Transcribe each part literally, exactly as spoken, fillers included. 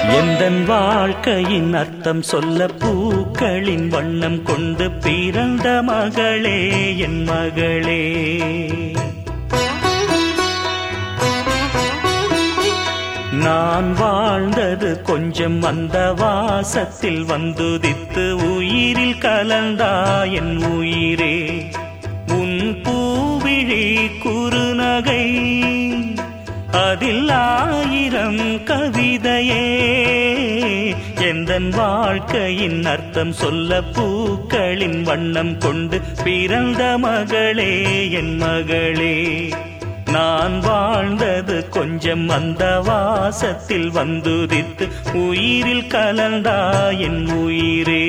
எந்தன் வாழ்க்கையின் அர்த்தம் சொல்ல பூக்களின் வண்ணம் கொண்டு பிறந்த மகளே என் மகளே. நான் வாழ்ந்தது கொஞ்சம் அந்த வாசத்தில் வந்துதித்து உயிரில் கலந்தா என் உயிரே. உன் பூவிழி குறுநகை அதில் ஆயிரம் கவிதையே. எந்தன் வாழ்க்கையின் அர்த்தம் சொல்ல பூக்களின் வண்ணம் கொண்டு பிறந்த மகளே என் மகளே. நான் வாழ்ந்தது கொஞ்சம் அந்த வாசத்தில் வந்துதித்து உயிரில் கலந்தா என் உயிரே.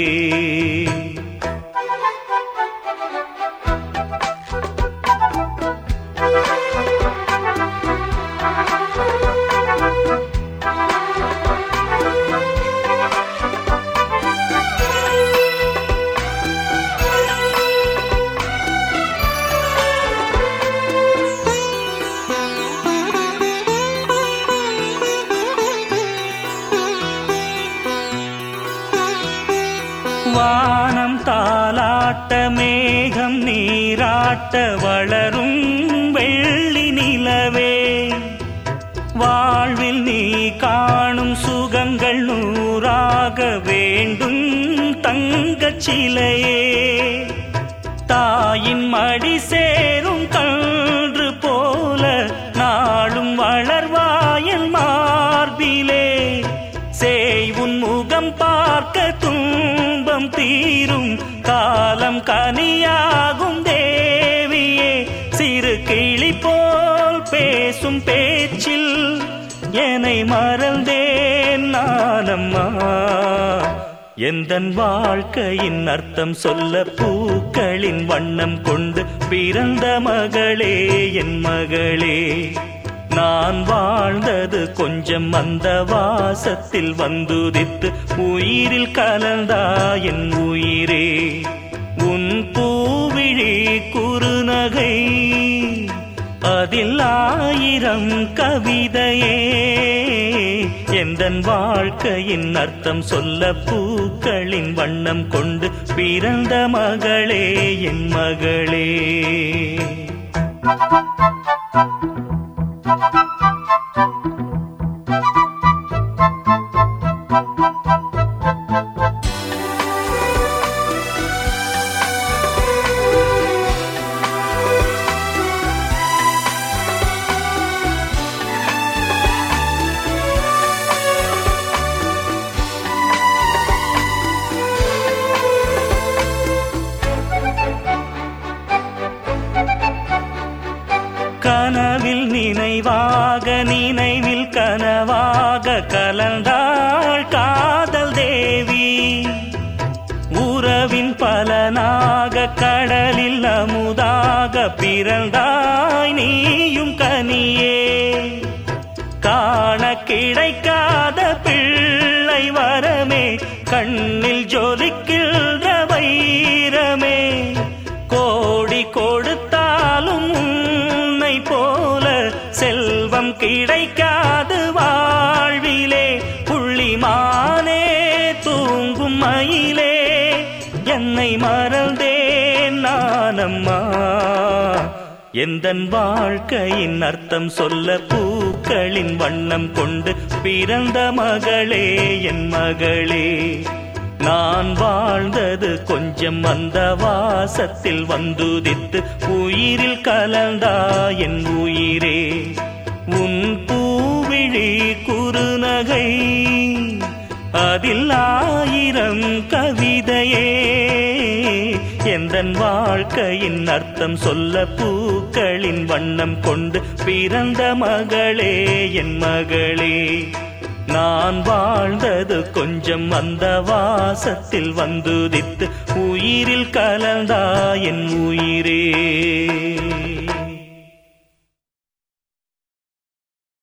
வானம் தாலாட்ட மேகம் நீராட்ட வளரும் வெள்ளி நிலவே. வாழ்வில் நீ காணும் சுகங்கள் நூறாக வேண்டும் தங்கச் சிலையே. தாயின் மடி சேரும் கன்று போல நாளும் வளர்வாயல் மார்பிலே. சேய்வுன் முகம் பார்க்க துன்பம் தீரும் காலம் கனியாகும் தேவியே. சிறு கிளி போல் பேசும் பேச்சில் என்னை மறந்தேன் நானம்மா. எந்தன் வாழ்க்கையின் அர்த்தம் சொல்ல பூக்களின் வண்ணம் கொண்டு பிறந்த மகளே என் மகளே. நான் வாழ்ந்தது கொஞ்சம் அந்த வாசத்தில் வந்துதித்து உயிரில் கலந்தா என் உயிரே. உன் பூவிழி குறுநகை அதில் ஆயிரம் கவிதையே. எந்தன் வாழ்க்கையின் அர்த்தம் சொல்ல பூக்களின் வண்ணம் கொண்டு பிறந்த மகளே என் மகளே. கனவில் நினைவாக நினைவில் கனவாக கலந்தாள் காதல் தேவி. உறவின் பலனாக கடலில் அமுதாக பிறந்தாய் நீயும் கனியே. காண கிடைக்காத பிள்ளை வரமே கண்ணில் ஜொலிக்கின்ற வைரமே. கோடி கொடுத்தாலும் உன்னை போல செல்வம் கிடைக்காது வாழ்விலே. புள்ளிமானே தூங்கும் மயிலே என்னை மறந்தேன் நானம்மா. எந்தன் வாழ்க்கையின் அர்த்தம் சொல்ல பூக்களின் வண்ணம் கொண்டு பிறந்த மகளே என் மகளே. நான் வாழ்ந்தது கொஞ்சம் அந்த வாசத்தில் வந்துதித்து உயிரில் கலந்தா என் உயிரே. உன் பூவிழி குறுநகை அதில் ஆயிரம் கவிதையே. எந்தன் வாழ்க்கையின் அர்த்தம் சொல்ல பூக்களின் வண்ணம் கொண்டு பிறந்த மகளே என் மகளே. நான் வாழ்ந்தது கொஞ்சம் அந்த வாசத்தில் வந்துதித்து உயிரில் கலந்தா என் உயிரே.